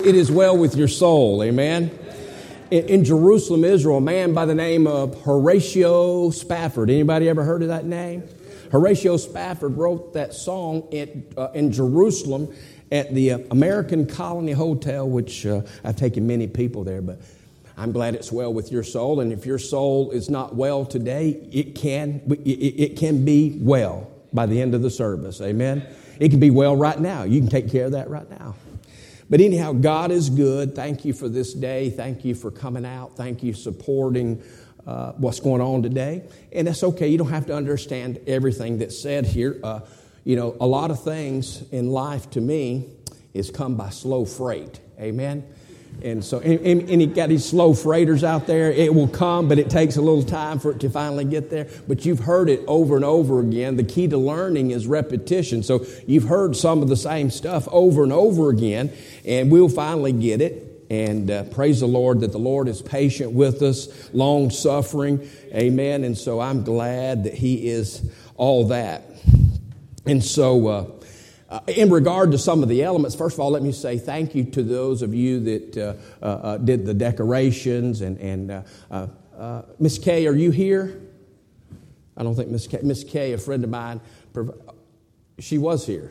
it is well with your soul. Amen. In Jerusalem, Israel, a man by the name of Horatio Spafford. Anybody ever heard of that name? Horatio Spafford wrote that song in Jerusalem at the American Colony Hotel, which I've taken many people there, but I'm glad it's well with your soul. And if your soul is not well today, it can be well by the end of the service. Amen. It can be well right now. You can take care of that right now. But anyhow, God is good. Thank you for this day. Thank you for coming out. Thank you for supporting what's going on today. And that's okay. You don't have to understand everything that's said here. A lot of things in life to me is come by slow freight. Amen. And so, and you got these slow freighters out there. It will come, but it takes a little time for it to finally get there. But you've heard it over and over again. The key to learning is repetition. So you've heard some of the same stuff over and over again, and we'll finally get it. And praise the Lord that the Lord is patient with us, long-suffering. Amen. And so I'm glad that He is all that. And so in regard to some of the elements, first of all, let me say thank you to those of you that did the decorations. And Miss Kay, are you here? I don't think Miss Kay, a friend of mine, she was here.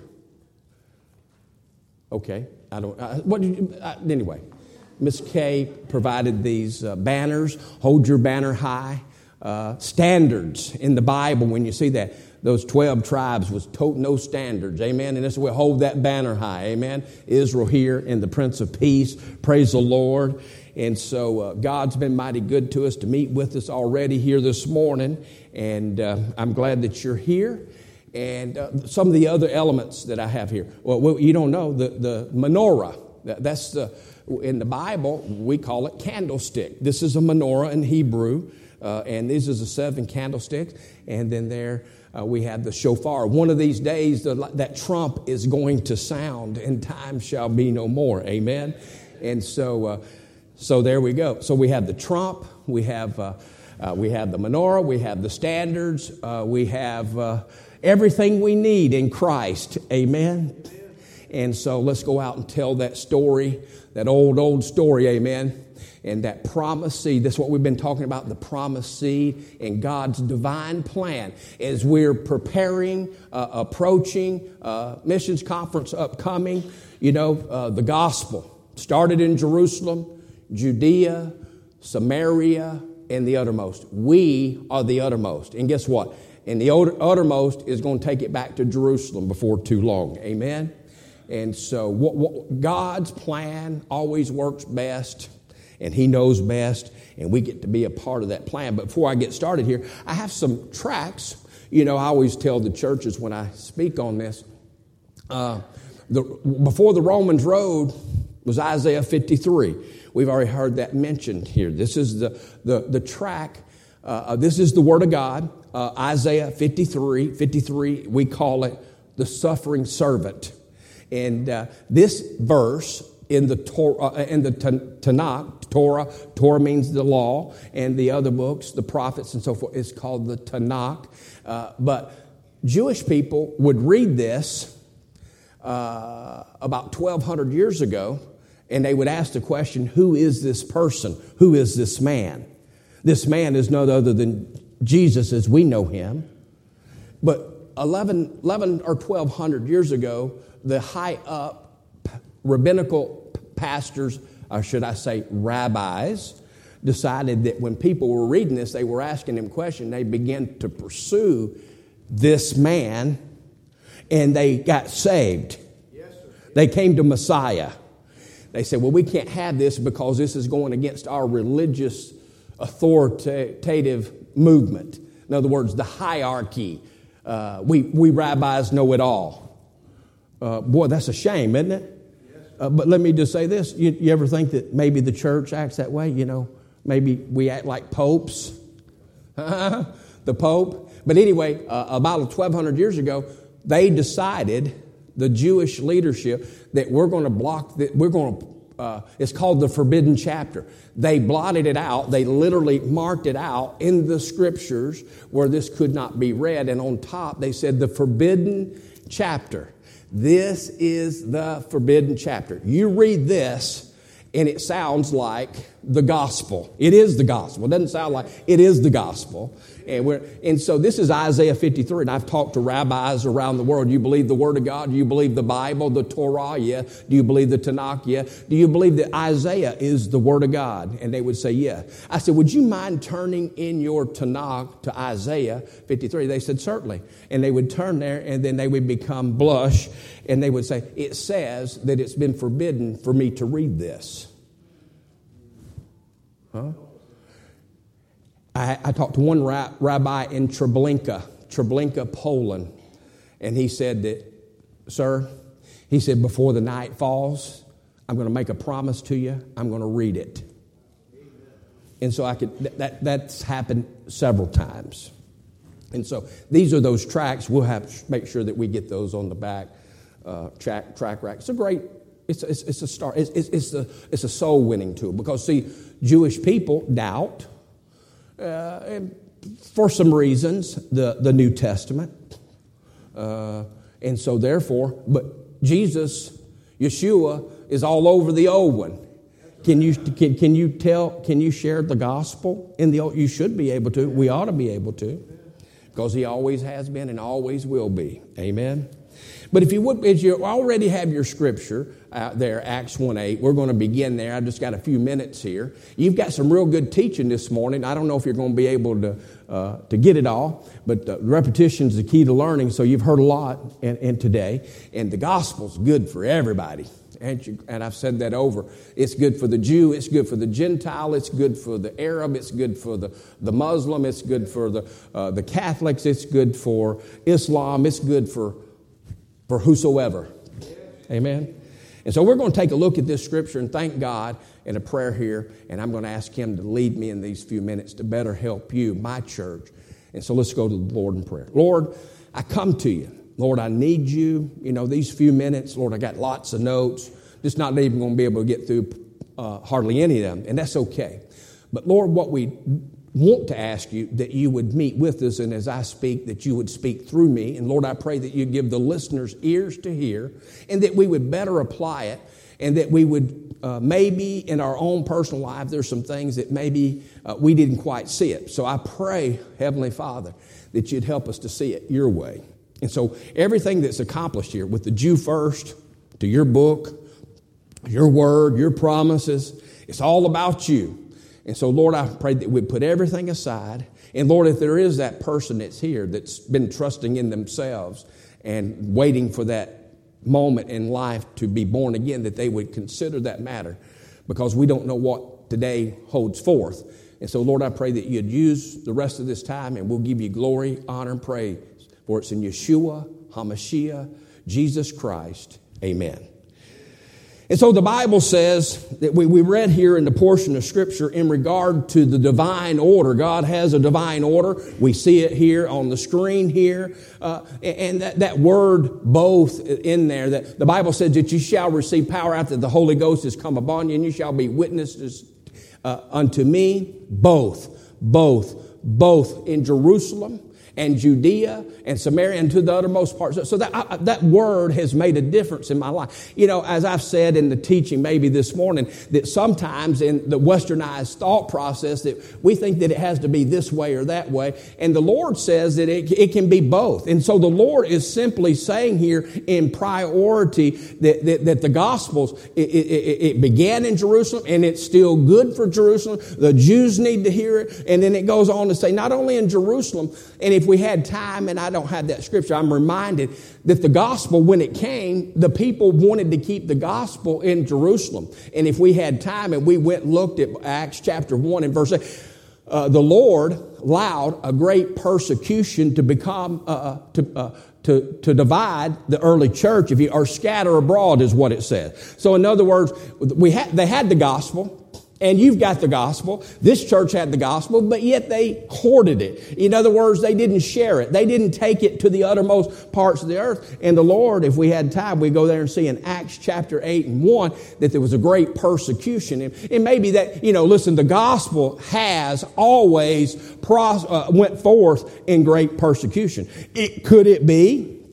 Okay. Anyway, Miss Kay provided these banners, hold your banner high, standards in the Bible. When you see that, those 12 tribes was toting those standards, amen. And that's why we hold that banner high, amen. Israel here and the Prince of Peace, praise the Lord. And so God's been mighty good to us to meet with us already here this morning, and I'm glad that you're here. And some of the other elements that I have here, well, you don't know, the menorah, that's in the Bible, we call it candlestick. This is a menorah in Hebrew, and this is the 7 candlesticks, and then there we have the shofar. One of these days, that trump is going to sound, and time shall be no more. Amen. And so there we go. So we have the trump, we have the menorah, we have the standards, we have everything we need in Christ. Amen. And so let's go out and tell that story, that old story. Amen. And that promised seed, that's what we've been talking about, the promised seed and God's divine plan as we're preparing, approaching, missions conference upcoming. The gospel started in Jerusalem, Judea, Samaria, and the uttermost. We are the uttermost. And guess what? And the uttermost is going to take it back to Jerusalem before too long. Amen? And so God's plan always works best. And He knows best, and we get to be a part of that plan. But before I get started here, I have some tracts. I always tell the churches when I speak on this, before the Romans road was Isaiah 53. We've already heard that mentioned here. This is the tract. This is the Word of God, Isaiah 53, we call it the suffering servant. And this verse in the Tanakh, Torah means the law, and the other books, the prophets and so forth, is called the Tanakh. But Jewish people would read this about 1,200 years ago, and they would ask the question, who is this person? Who is this man? This man is none other than Jesus as we know Him. But 11 or 1,200 years ago, the high up rabbinical pastors, or should I say rabbis, decided that when people were reading this, they were asking him questions. They began to pursue this man, and they got saved. Yes, sir. They came to Messiah. They said, well, we can't have this because this is going against our religious authoritative movement. In other words, the hierarchy. We rabbis know it all. Boy, that's a shame, isn't it? But let me just say this. You ever think that maybe the church acts that way? Maybe we act like popes. The Pope. But anyway, about 1,200 years ago, they decided, the Jewish leadership, that we're going to block, it's called the forbidden chapter. They blotted it out. They literally marked it out in the scriptures where this could not be read. And on top, they said the forbidden chapter. This is the forbidden chapter. You read this, and it sounds like the gospel. It is the gospel. It doesn't sound like it is the gospel. And so this is Isaiah 53, and I've talked to rabbis around the world. Do you believe the Word of God? Do you believe the Bible, the Torah? Yeah. Do you believe the Tanakh? Yeah. Do you believe that Isaiah is the Word of God? And they would say, yeah. I said, would you mind turning in your Tanakh to Isaiah 53? They said, certainly. And they would turn there, and then they would become blush, and they would say, it says that it's been forbidden for me to read this. Huh? I talked to one rabbi in Treblinka, Poland, and he said that, sir, he said, before the night falls, I'm going to make a promise to you. I'm going to read it. And so that's happened several times. And so these are those tracks. We'll have to make sure that we get those on the back track rack. It's a great. It's a start. It's a soul winning tool because see, Jewish people doubt. And for some reasons, the New Testament. And so therefore, but Jesus, Yeshua, is all over the old one. Can you share the gospel in the old? You should be able to. We ought to be able to. Because he always has been and always will be. Amen. But if you already have your scripture out there, Acts 1:8, we're going to begin there. I've just got a few minutes here. You've got some real good teaching this morning. I don't know if you're going to be able to get it all, but repetition is the key to learning. So you've heard a lot in today, and the gospel's good for everybody. And I've said that over. It's good for the Jew. It's good for the Gentile. It's good for the Arab. It's good for the Muslim. It's good for the Catholics. It's good for Islam. It's good for whosoever. Amen. And so we're going to take a look at this scripture and thank God in a prayer here. And I'm going to ask him to lead me in these few minutes to better help you, my church. And so let's go to the Lord in prayer. Lord, I come to you. Lord, I need you. You know, these few minutes, Lord, I got lots of notes. Just not even going to be able to get through hardly any of them. And that's okay. But Lord, what we want to ask you, that you would meet with us, and as I speak, that you would speak through me. And Lord, I pray that you give the listeners ears to hear, and that we would better apply it, and that we would maybe in our own personal life, there's some things that maybe we didn't quite see it. So I pray, Heavenly Father, that you'd help us to see it your way. And so everything that's accomplished here, with the Jew first, to your book, your word, your promises, it's all about you. And so, Lord, I pray that we'd put everything aside. And, Lord, if there is that person that's here that's been trusting in themselves and waiting for that moment in life to be born again, that they would consider that matter, because we don't know what today holds forth. And so, Lord, I pray that you'd use the rest of this time, and we'll give you glory, honor, and praise. For it's in Yeshua, HaMashiach, Jesus Christ. Amen. And so the Bible says that we read here in the portion of Scripture in regard to the divine order. God has a divine order. We see it here on the screen here. And that word both in there, that the Bible says that you shall receive power after the Holy Ghost has come upon you, and you shall be witnesses unto me, both in Jerusalem and Judea and Samaria and to the uttermost parts. So that word has made a difference in my life. You know, as I've said in the teaching maybe this morning, that sometimes in the westernized thought process that we think that it has to be this way or that way. And the Lord says that it can be both. And so the Lord is simply saying here in priority that the Gospels, it began in Jerusalem and it's still good for Jerusalem. The Jews need to hear it. And then it goes on to say not only in Jerusalem, and if we had time, and I don't have that scripture, I'm reminded that the gospel, when it came, the people wanted to keep the gospel in Jerusalem. And if we had time and we went and looked at Acts chapter 1 and verse 8, the Lord allowed a great persecution to become, to divide the early church, or scatter abroad is what it says. So in other words, they had the gospel. And you've got the gospel. This church had the gospel, but yet they hoarded it. In other words, they didn't share it. They didn't take it to the uttermost parts of the earth. And the Lord, if we had time, we'd go there and see in Acts chapter 8 and 1 that there was a great persecution. And maybe that, listen, the gospel has always went forth in great persecution. Could it be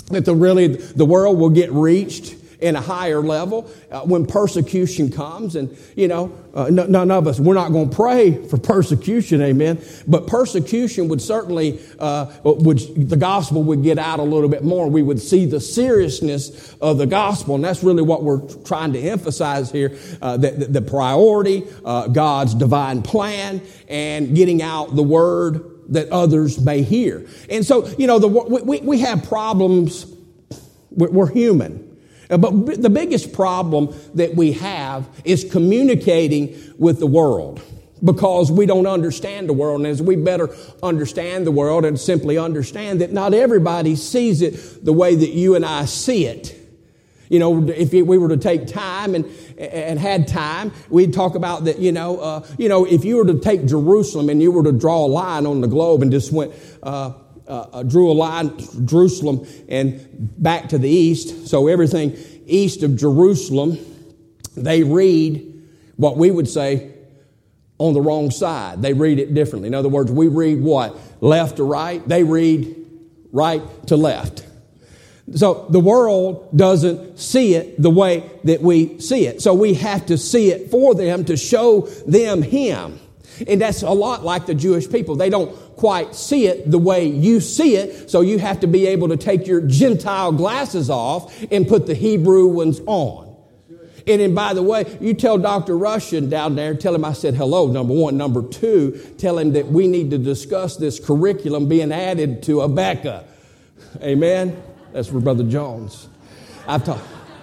that the world will get reached in a higher level when persecution comes. And, none of us, we're not going to pray for persecution, amen. But persecution would certainly, the gospel would get out a little bit more. We would see the seriousness of the gospel. And that's really what we're trying to emphasize here, the priority, God's divine plan, and getting out the word that others may hear. And so, we have problems. We're human. But the biggest problem that we have is communicating with the world, because we don't understand the world. And as we better understand the world and simply understand that not everybody sees it the way that you and I see it. If we were to take time and had time, we'd talk about that, if you were to take Jerusalem and you were to draw a line on the globe and just went, drew a line, Jerusalem, and back to the east. So everything east of Jerusalem, they read what we would say on the wrong side. They read it differently. In other words, we read what? Left to right. They read right to left. So the world doesn't see it the way that we see it. So we have to see it for them to show them Him. And that's a lot like the Jewish people. They don't quite see it the way you see it, so you have to be able to take your Gentile glasses off and put the Hebrew ones on. And by the way, you tell Dr. Russian down there, tell him I said hello, number one. Number two, tell him that we need to discuss this curriculum being added to Habakkuk. Amen? That's for Brother Jones. I've talked.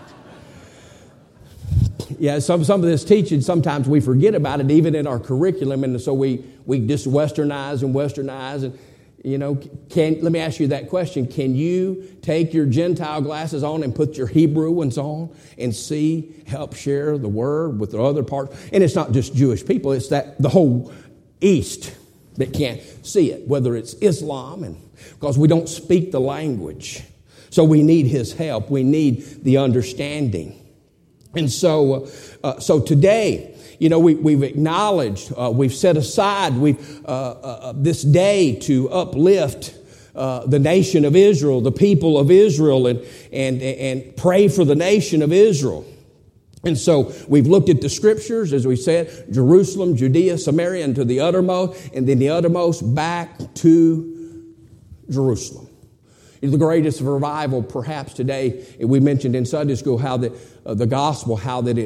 Yeah, some of this teaching, sometimes we forget about it, even in our curriculum, and so we just westernize. And, let me ask you that question. Can you take your Gentile glasses on and put your Hebrew ones on and help share the word with the other parts? And it's not just Jewish people, it's that the whole East that can't see it, whether it's Islam, and because we don't speak the language. So we need His help. We need the understanding. And so today, we've acknowledged, we've set aside, this day to uplift the nation of Israel, the people of Israel, and pray for the nation of Israel. And so we've looked at the scriptures, as we said, Jerusalem, Judea, Samaria, and to the uttermost, and then the uttermost back to Jerusalem. The greatest revival perhaps today, we mentioned in Sunday school how the gospel, how that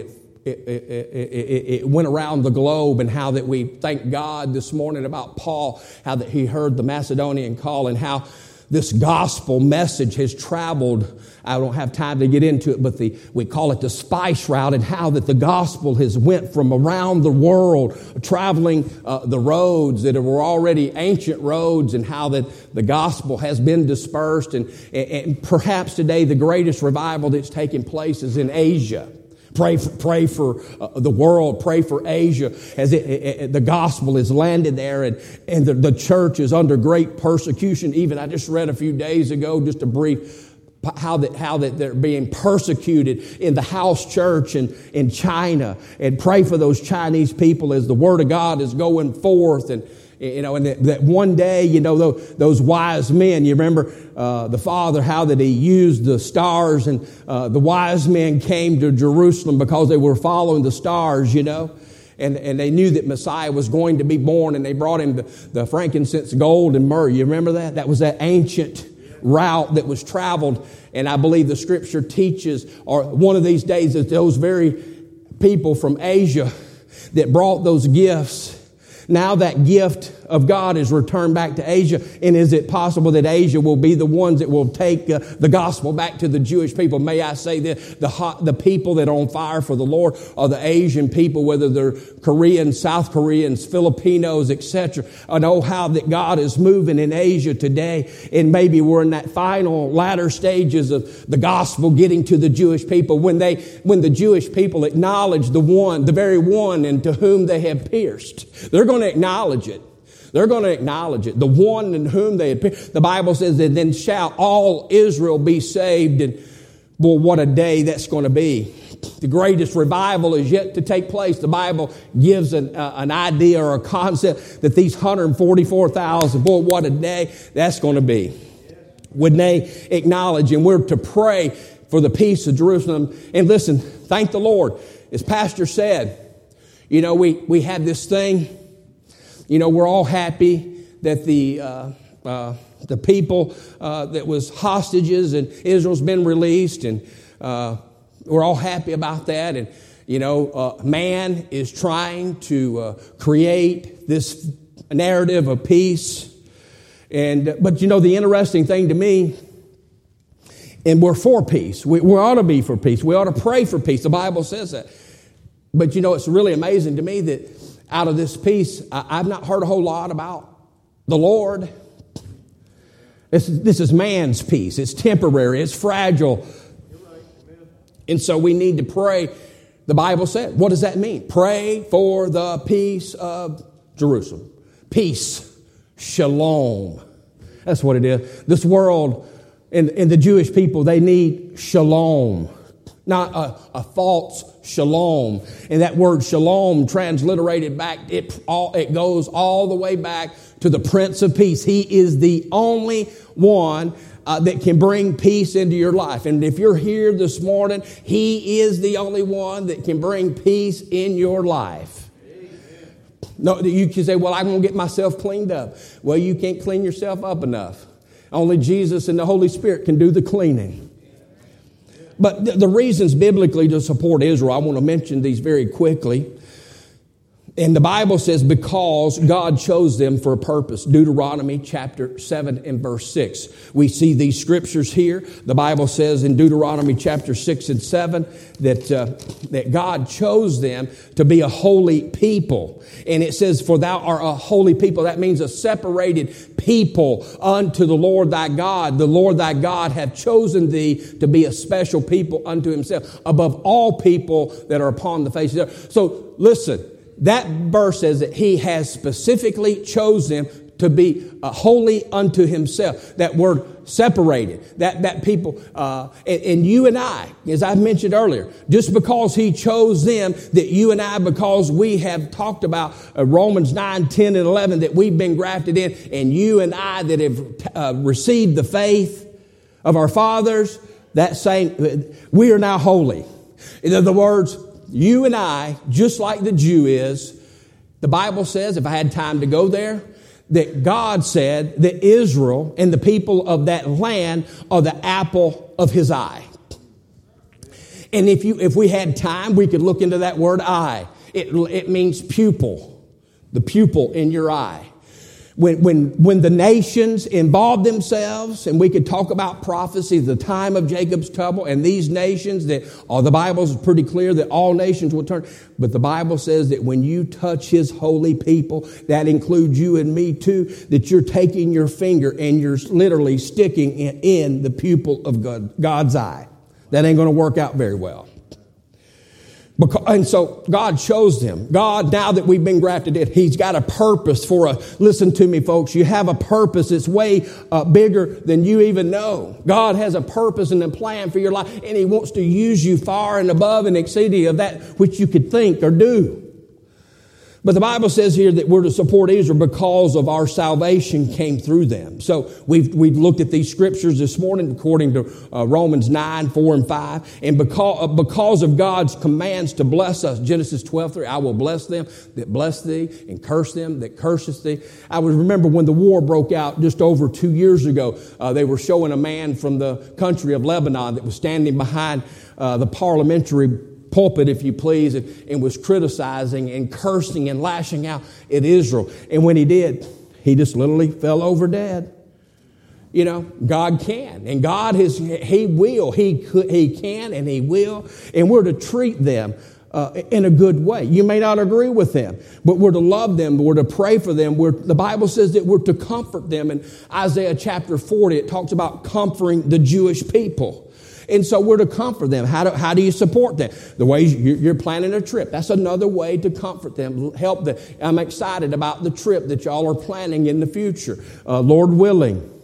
it went around the globe, and how that we thank God this morning about Paul, how that he heard the Macedonian call, and how this gospel message has traveled. I don't have time to get into it, but we call it the spice route, and how that the gospel has went from around the world, traveling the roads that were already ancient roads, and how that the gospel has been dispersed. And perhaps today the greatest revival that's taking place is in Asia. Pray for the world. Pray for Asia as the gospel is landed there, and the church is under great persecution. Even I just read a few days ago, just a brief, how that they're being persecuted in the house church in China. And pray for those Chinese people as the word of God is going forth. And that one day, those wise men, you remember the Father, how that He used the stars, and the wise men came to Jerusalem because they were following the stars, and they knew that Messiah was going to be born, and they brought Him the frankincense, gold, and myrrh. You remember that? That was that ancient route that was traveled, and I believe the Scripture teaches, or one of these days, that those very people from Asia that brought those gifts, now that gift of God is returned back to Asia. And is it possible that Asia will be the ones that will take the gospel back to the Jewish people? May I say that the people that are on fire for the Lord are the Asian people, whether they're Koreans, South Koreans, Filipinos, etc. I know how that God is moving in Asia today. And maybe we're in that final latter stages of the gospel getting to the Jewish people, when the Jewish people acknowledge the very one into whom they have pierced. They're going to acknowledge it. They're going to acknowledge it. The one in whom they had pierced. The Bible says that then shall all Israel be saved. And boy, what a day that's going to be. The greatest revival is yet to take place. The Bible gives an idea or a concept that these 144,000, boy, what a day that's going to be. When they acknowledge, and we're to pray for the peace of Jerusalem. And listen, thank the Lord. As Pastor said, you know, we had this thing. You know, we're all happy that the people that was hostages and Israel's been released, and we're all happy about that. And you know, man is trying to create this narrative of peace. But you know, the interesting thing to me, and we're for peace. We ought to be for peace. We ought to pray for peace. The Bible says that. But you know, it's really amazing to me that out of this peace, I've not heard a whole lot about the Lord. This is man's peace. It's temporary. It's fragile. And so we need to pray. The Bible said, what does that mean? Pray for the peace of Jerusalem. Peace. Shalom. That's what it is. This world and the Jewish people, they need shalom. Not a false shalom. And that word shalom, transliterated back, it goes all the way back to the Prince of Peace. He is the only one that can bring peace into your life. And if you're here this morning, He is the only one that can bring peace in your life. No, you can say, well, I'm going to get myself cleaned up. Well, you can't clean yourself up enough. Only Jesus and the Holy Spirit can do the cleaning. But the reasons biblically to support Israel, I want to mention these very quickly. And the Bible says, because God chose them for a purpose. Deuteronomy chapter 7 and verse 6. We see these scriptures here. The Bible says in Deuteronomy chapter 6 and 7 that God chose them to be a holy people. And it says, for thou art a holy people. That means a separated people unto the Lord thy God. The Lord thy God hath chosen thee to be a special people unto Himself, above all people that are upon the face of the earth. So listen. That verse says that He has specifically chosen to be holy unto Himself. That word separated. That people, and you and I, as I mentioned earlier, just because He chose them, that you and I, because we have talked about Romans 9, 10, and 11, that we've been grafted in, and you and I that have received the faith of our fathers, that saying, we are now holy. In other words, you and I, just like the Jew is, the Bible says, if I had time to go there, that God said that Israel and the people of that land are the apple of His eye. And if we had time, we could look into that word eye. It means pupil, the pupil in your eye. When the nations involved themselves, and we could talk about prophecy, the time of Jacob's trouble, and these nations that, the Bible is pretty clear that all nations will turn. But the Bible says that when you touch His holy people, that includes you and me too, that you're taking your finger and you're literally sticking in the pupil of God's eye. That ain't going to work out very well. And so God chose them. God, now that we've been grafted in, He's got a purpose for us. Listen to me, folks. You have a purpose that's way bigger than you even know. God has a purpose and a plan for your life, and He wants to use you far and above and exceeding of that which you could think or do. But the Bible says here that we're to support Israel because of our salvation came through them. So we've looked at these scriptures this morning according to Romans 9, 4, and 5. And because of God's commands to bless us, Genesis 12:3, I will bless them that bless thee and curse them that curseth thee. I would remember when the war broke out just over 2 years ago, they were showing a man from the country of Lebanon that was standing behind the parliamentary pulpit, if you please, and was criticizing and cursing and lashing out at Israel. And when he did, he just literally fell over dead. You know, God can, and God He will, He can, and He will, and we're to treat them in a good way. You may not agree with them, but we're to love them. We're to pray for them. The Bible says that we're to comfort them. In Isaiah chapter 40, it talks about comforting the Jewish people. And so we're to comfort them. How do you support them? The way you're planning a trip. That's another way to comfort them, help them. I'm excited about the trip that y'all are planning in the future, Lord willing.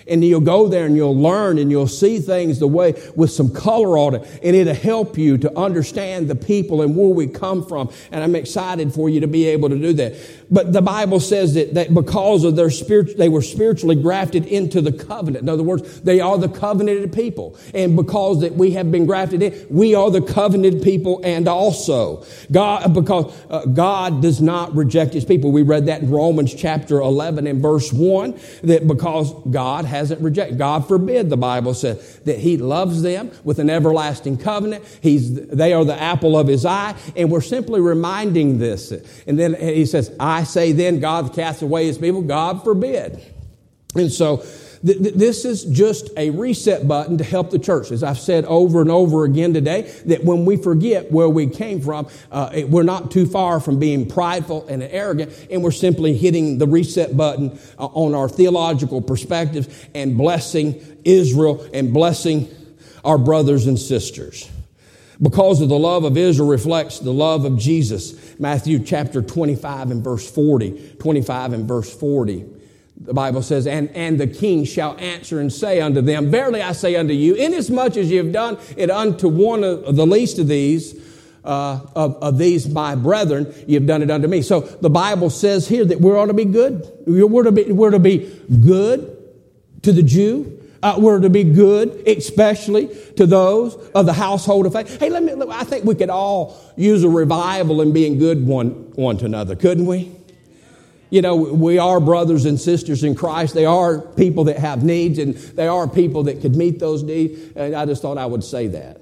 And you'll go there and you'll learn and you'll see things the way with some color on it. And it'll help you to understand the people and where we come from. And I'm excited for you to be able to do that. But the Bible says that because of their spirit, they were spiritually grafted into the covenant. In other words, they are the covenanted people. And because that we have been grafted in, we are the covenanted people and also. Because God does not reject his people. We read that in Romans chapter 11 and verse 1, that because God hasn't rejected. God forbid, the Bible says, that he loves them with an everlasting covenant. They are the apple of his eye. And we're simply reminding this. And then he says, I say then God casts away his people. God forbid. And so this is just a reset button to help the church. As I've said over and over again today, that when we forget where we came from, we're not too far from being prideful and arrogant, and we're simply hitting the reset button on our theological perspectives and blessing Israel and blessing our brothers and sisters. Because of the love of Israel reflects the love of Jesus. Matthew chapter 25 and verse 40. 25 and verse 40. The Bible says, and the king shall answer and say unto them, verily I say unto you, inasmuch as you have done it unto one of the least of these, of these my brethren, you have done it unto me. So the Bible says here that we're to be good. We're to be good to the Jew. We're to be good, especially to those of the household of faith. Hey, I think we could all use a revival in being good one to another, couldn't we? You know, we are brothers and sisters in Christ. They are people that have needs, and they are people that could meet those needs. And I just thought I would say that.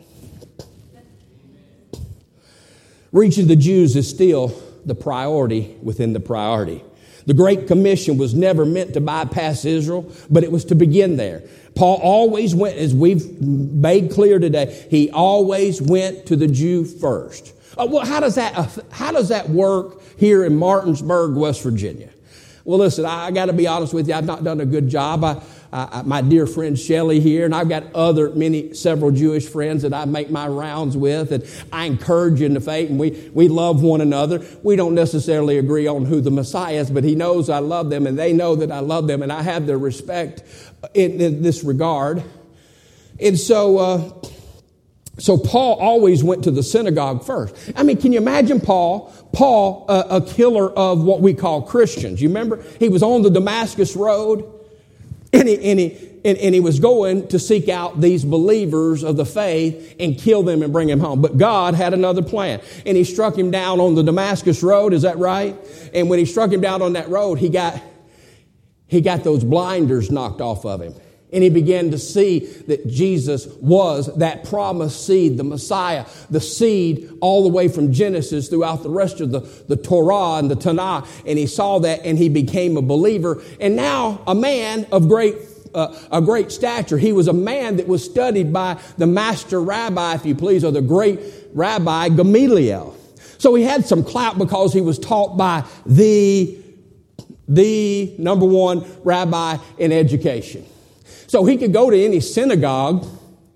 Reaching the Jews is still the priority within the priority. The Great Commission was never meant to bypass Israel, but it was to begin there. Paul always went, as we've made clear today, he always went to the Jew first. Well, how does that work here in Martinsburg, West Virginia? Well, listen, I got to be honest with you. I've not done a good job. My dear friend Shelley here, and I've got several Jewish friends that I make my rounds with, and I encourage you in the faith, and we love one another. We don't necessarily agree on who the Messiah is, but he knows I love them, and they know that I love them, and I have their respect in this regard. And so Paul always went to the synagogue first. I mean, can you imagine Paul, a killer of what we call Christians? You remember? He was on the Damascus Road, and he was going to seek out these believers of the faith and kill them and bring them home. But God had another plan. And he struck him down on the Damascus Road, is that right? And when he struck him down on that road, he got those blinders knocked off of him. And he began to see that Jesus was that promised seed, the Messiah, the seed all the way from Genesis throughout the rest of the Torah and the Tanakh. And he saw that and he became a believer. And now a man of great stature. He was a man that was studied by the master rabbi, if you please, or the great rabbi Gamaliel. So he had some clout because he was taught by the number one rabbi in education. So he could go to any synagogue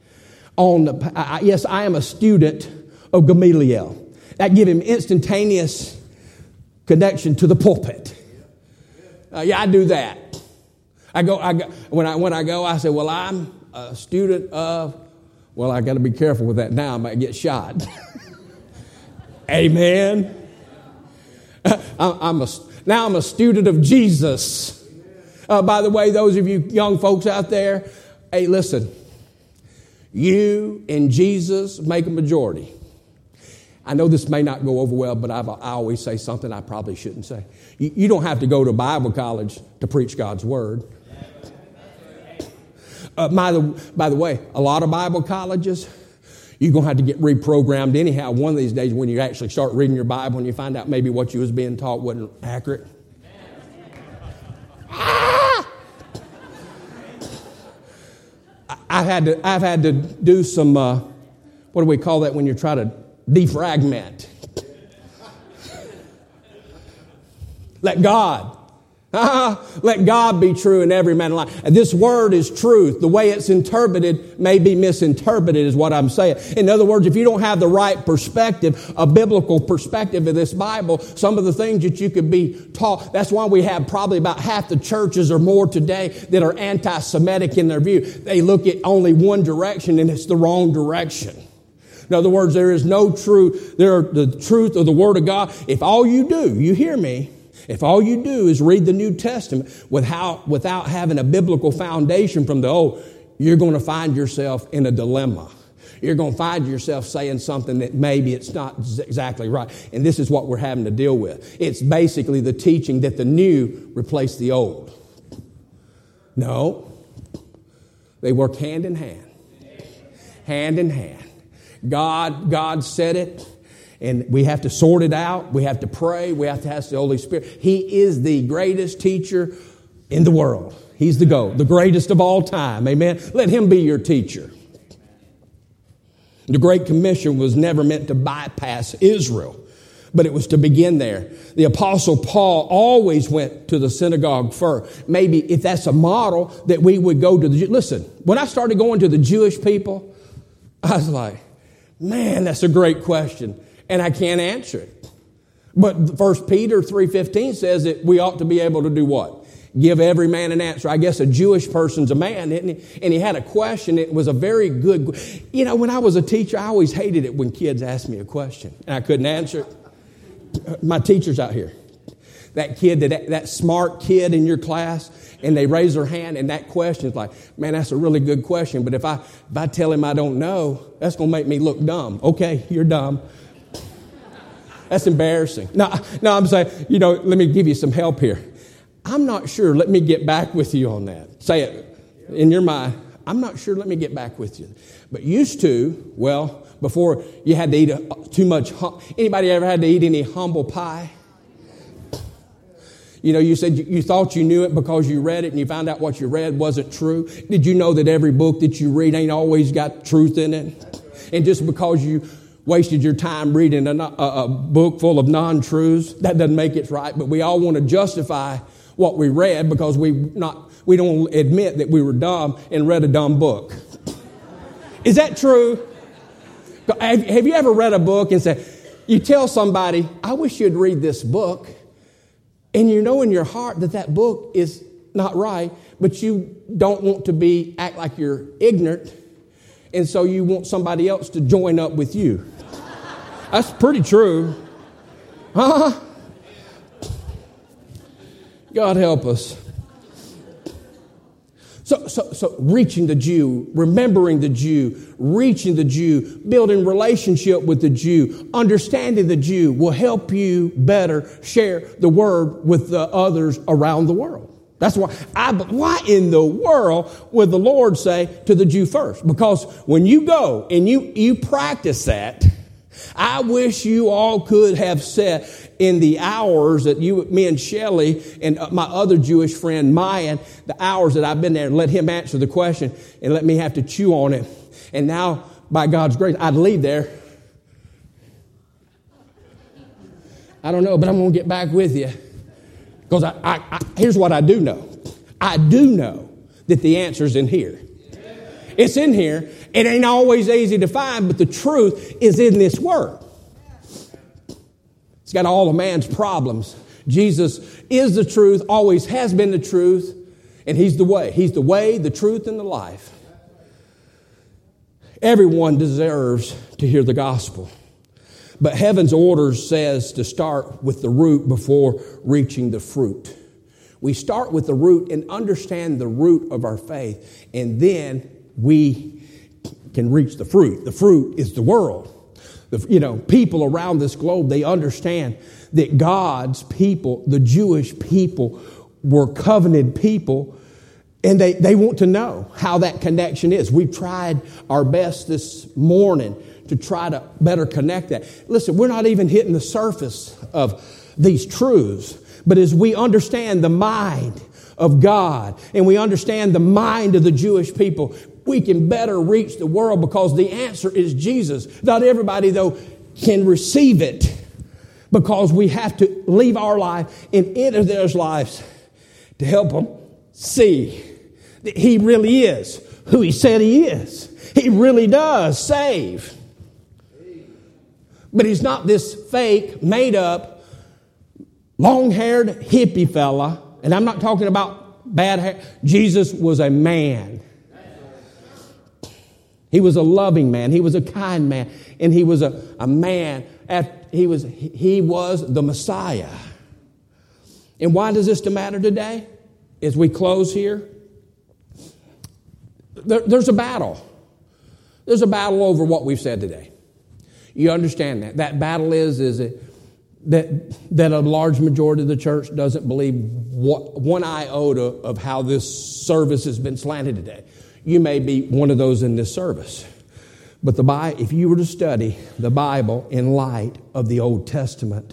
yes, I am a student of Gamaliel. That gave him instantaneous connection to the pulpit. I do that. When I go, I say, well, I'm a student of, well, I got to be careful with that now. I might get shot. Amen. I'm a student of Jesus. By the way, those of you young folks out there, hey, listen, you and Jesus make a majority. I know this may not go over well, but I always say something I probably shouldn't say. You don't have to go to Bible college to preach God's word. By the way, a lot of Bible colleges, you're going to have to get reprogrammed anyhow one of these days when you actually start reading your Bible and you find out maybe what you was being taught wasn't accurate. I've had to do some, what do we call that when you try to defragment? Let God Let God be true and every man a lie. And this word is truth. The way it's interpreted may be misinterpreted is what I'm saying. In other words, if you don't have the right perspective, a biblical perspective of this Bible, some of the things that you could be taught, that's why we have probably about half the churches or more today that are anti-Semitic in their view. They look at only one direction and it's the wrong direction. In other words, there is no truth. The truth of the Word of God. If all you do, you hear me, if all you do is read the New Testament without having a biblical foundation from the old, you're going to find yourself in a dilemma. You're going to find yourself saying something that maybe it's not exactly right. And this is what we're having to deal with. It's basically the teaching that the new replaced the old. No. They work hand in hand. Hand in hand. God said it. And we have to sort it out. We have to pray. We have to ask the Holy Spirit. He is the greatest teacher in the world. He's the GOAT, the greatest of all time. Amen. Let Him be your teacher. The Great Commission was never meant to bypass Israel, but it was to begin there. The Apostle Paul always went to the synagogue first. Maybe if that's a model that we would go to the... Listen, when I started going to the Jewish people, I was like, man, that's a great question. And I can't answer it. But 1 Peter 3:15 says that we ought to be able to do what? Give every man an answer. I guess a Jewish person's a man, isn't he? And he had a question. It was a very good... You know, when I was a teacher, I always hated it when kids asked me a question and I couldn't answer it. My teachers out here. That kid, that smart kid in your class, and they raise their hand, and that question is like, man, that's a really good question. But if I tell him I don't know, that's going to make me look dumb. Okay, you're dumb. That's embarrassing. No, I'm saying, let me give you some help here. I'm not sure. Let me get back with you on that. Say it in your mind. I'm not sure. Let me get back with you. But used to, well, before you had to eat too much. Anybody ever had to eat any humble pie? You said you thought you knew it because you read it and you found out what you read wasn't true. Did you know that every book that you read ain't always got truth in it? And just because you wasted your time reading a book full of non-truths, that doesn't make it right. But we all want to justify what we read because we don't admit that we were dumb and read a dumb book. Is that true? Have you ever read a book and said, you tell somebody, I wish you'd read this book, and you know in your heart that book is not right, but you don't want to act like you're ignorant, and so you want somebody else to join up with you. That's pretty true. Huh? God help us. So reaching the Jew, remembering the Jew, reaching the Jew, building relationship with the Jew, understanding the Jew will help you better share the word with the others around the world. That's why in the world would the Lord say to the Jew first? Because when you go and you practice that, I wish you all could have said in the hours that me and Shelley and my other Jewish friend, Mayan, the hours that I've been there, and let him answer the question and let me have to chew on it. And now, by God's grace, I'd leave there. I don't know, but I'm going to get back with you. Because here's what I do know. I do know that the answer's in here. It's in here. It ain't always easy to find, but the truth is in this word. It's got all of man's problems. Jesus is the truth, always has been the truth, and He's the way. He's the way, the truth, and the life. Everyone deserves to hear the gospel. But heaven's order says to start with the root before reaching the fruit. We start with the root and understand the root of our faith, and then we can reach the fruit. The fruit is the world. People around this globe, they understand that God's people, the Jewish people, were covenanted people, and they want to know how that connection is. We've tried our best this morning to try to better connect that. Listen, we're not even hitting the surface of these truths, but as we understand the mind of God and we understand the mind of the Jewish people, we can better reach the world because the answer is Jesus. Not everybody, though, can receive it because we have to leave our life and enter their lives to help them see that He really is who He said He is. He really does save. But He's not this fake, made up, long-haired hippie fella. And I'm not talking about bad hair. Jesus was a man. He was a loving man. He was a kind man. And He was a man. He was the Messiah. And why does this matter today? As we close here, there's a battle. There's a battle over what we've said today. You understand that. That battle is that a large majority of the church doesn't believe one iota of how this service has been slanted today. You may be one of those in this service. But if you were to study the Bible in light of the Old Testament,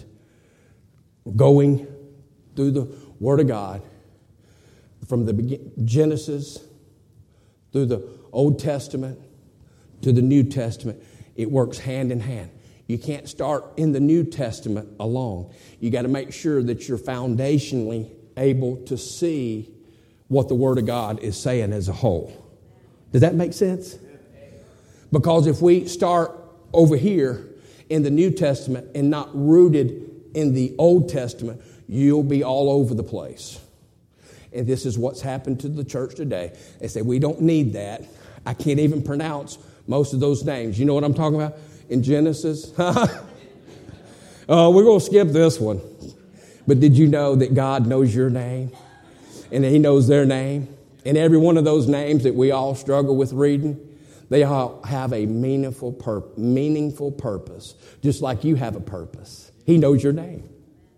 going through the Word of God, from the Genesis through the Old Testament to the New Testament, it works hand in hand. You can't start in the New Testament alone. You got to make sure that you're foundationally able to see what the Word of God is saying as a whole. Does that make sense? Because if we start over here in the New Testament and not rooted in the Old Testament, you'll be all over the place. And this is what's happened to the church today. They say, we don't need that. I can't even pronounce most of those names. You know what I'm talking about? In Genesis. We're going to skip this one. But did you know that God knows your name? And He knows their name? And every one of those names that we all struggle with reading, they all have a meaningful purpose. Just like you have a purpose. He knows your name.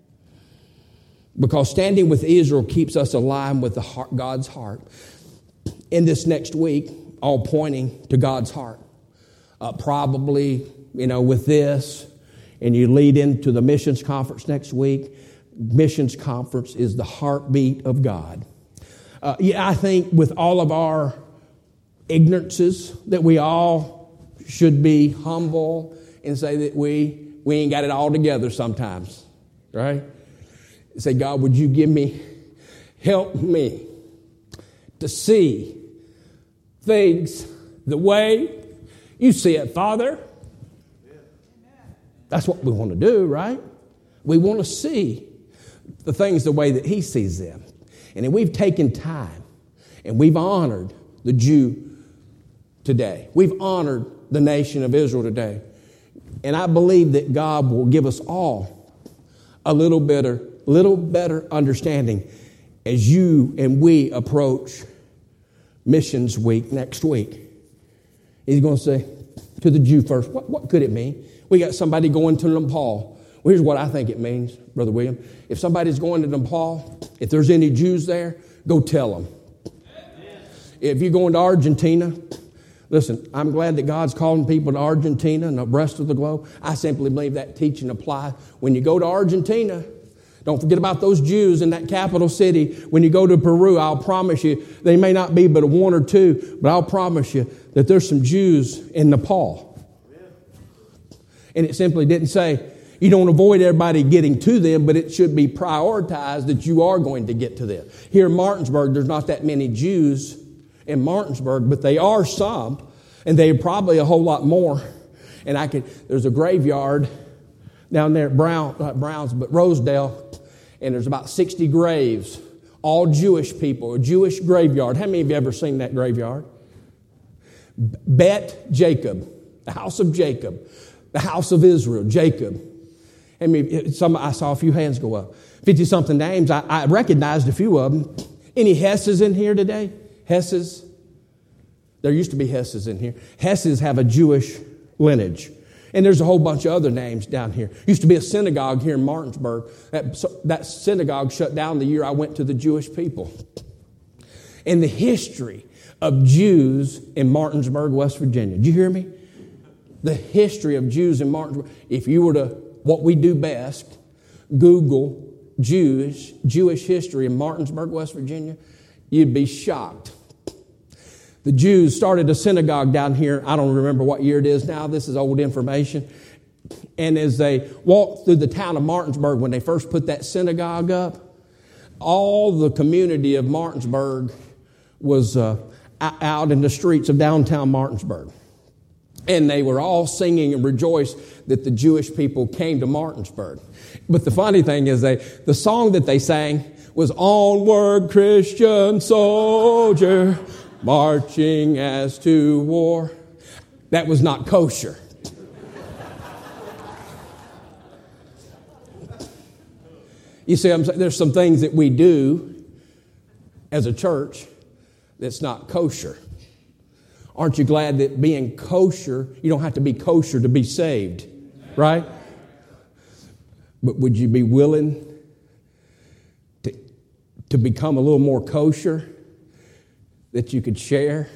Because standing with Israel keeps us aligned with God's heart. In this next week, all pointing to God's heart. Probably, with this, and you lead into the missions conference next week. Missions conference is the heartbeat of God. I think with all of our ignorances, that we all should be humble and say that we ain't got it all together sometimes, right? Say, God, would you help me to see things the way you see it, Father? That's what we want to do, right? We want to see the things the way that He sees them. And then we've taken time and we've honored the Jew today. We've honored the nation of Israel today. And I believe that God will give us all a little better understanding as you and we approach Missions Week next week. He's going to say to the Jew first, what could it mean? We got somebody going to Nepal. Well, here's what I think it means, Brother William. If somebody's going to Nepal, if there's any Jews there, go tell them. If you're going to Argentina, listen, I'm glad that God's calling people to Argentina and the rest of the globe. I simply believe that teaching applies. When you go to Argentina, don't forget about those Jews in that capital city. When you go to Peru, I'll promise you, they may not be but one or two, but I'll promise you that there's some Jews in Nepal. And it simply didn't say, you don't avoid everybody getting to them, but it should be prioritized that you are going to get to them. Here in Martinsburg, there's not that many Jews in Martinsburg, but they are some, and they probably a whole lot more. And there's a graveyard down there at Rosedale, and there's about 60 graves, all Jewish people, a Jewish graveyard. How many of you ever seen that graveyard? Bet Jacob, the house of Jacob, the house of Israel, Jacob. I saw a few hands go up. 50-something names. I recognized a few of them. Any Hesses in here today? Hesses? There used to be Hesses in here. Hesses have a Jewish lineage. And there's a whole bunch of other names down here. Used to be a synagogue here in Martinsburg. That synagogue shut down the year I went to the Jewish people. And the history of Jews in Martinsburg, West Virginia. Did you hear me? The history of Jews in Martinsburg. If you were to, what we do best, Google Jewish history in Martinsburg, West Virginia, you'd be shocked. The Jews started a synagogue down here. I don't remember what year it is now. This is old information. And as they walked through the town of Martinsburg, when they first put that synagogue up, all the community of Martinsburg was out in the streets of downtown Martinsburg. And they were all singing and rejoiced that the Jewish people came to Martinsburg. But the funny thing is the song that they sang was "Onward, Christian Soldier, Marching as to War." That was not kosher. You see, there's some things that we do as a church that's not kosher. Aren't you glad that being kosher, you don't have to be kosher to be saved, right? But would you be willing to become a little more kosher that you could share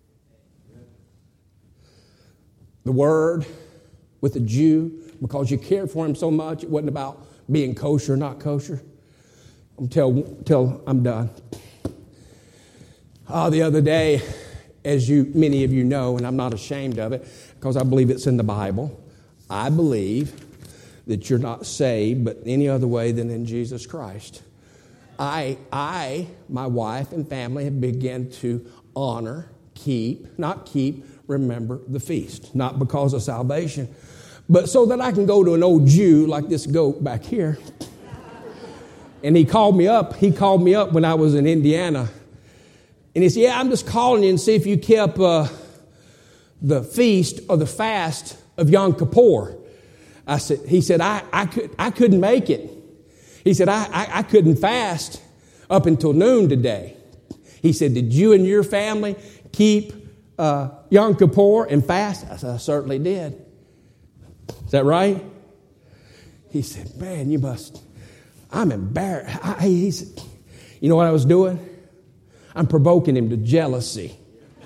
the word with a Jew because you cared for him so much? It wasn't about being kosher or not kosher. Until I'm done. The other day, as many of you know, and I'm not ashamed of it because I believe it's in the Bible, I believe that you're not saved but any other way than in Jesus Christ. My wife and family have begun to honor, remember the feast. Not because of salvation, but so that I can go to an old Jew like this goat back here. And he called me up when I was in Indiana. And he said, "Yeah, I'm just calling you and see if you kept the feast or the fast of Yom Kippur." He said, I couldn't make it. He said, I couldn't fast up until noon today. He said, "Did you and your family keep Yom Kippur and fast?" I said, "I certainly did." Is that right? He said, "Man, you must." I'm embarrassed. He said, "You know what I was doing? I'm provoking him to jealousy."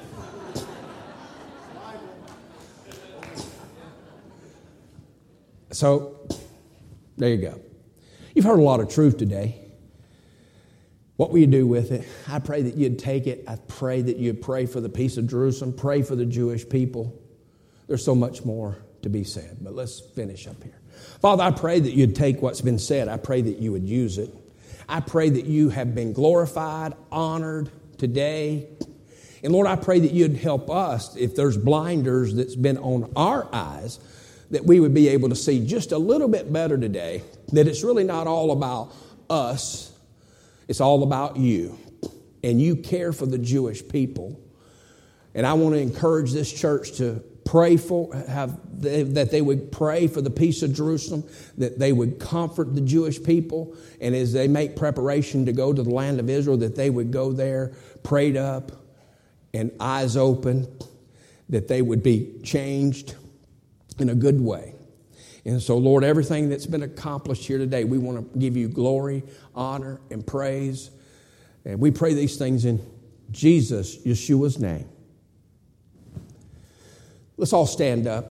So, there you go. You've heard a lot of truth today. What will you do with it? I pray that you'd take it. I pray that you'd pray for the peace of Jerusalem. Pray for the Jewish people. There's so much more to be said, but let's finish up here. Father, I pray that you'd take what's been said. I pray that you would use it. I pray that you have been glorified, honored today. And Lord, I pray that you'd help us if there's blinders that's been on our eyes, that we would be able to see just a little bit better today, that it's really not all about us, it's all about you. And you care for the Jewish people. And I want to encourage this church to pray that they would pray for the peace of Jerusalem, that they would comfort the Jewish people, and as they make preparation to go to the land of Israel, that they would go there prayed up and eyes open, that they would be changed in a good way. And so, Lord, everything that's been accomplished here today, we want to give you glory, honor, and praise. And we pray these things in Jesus, Yeshua's name. Let's all stand up.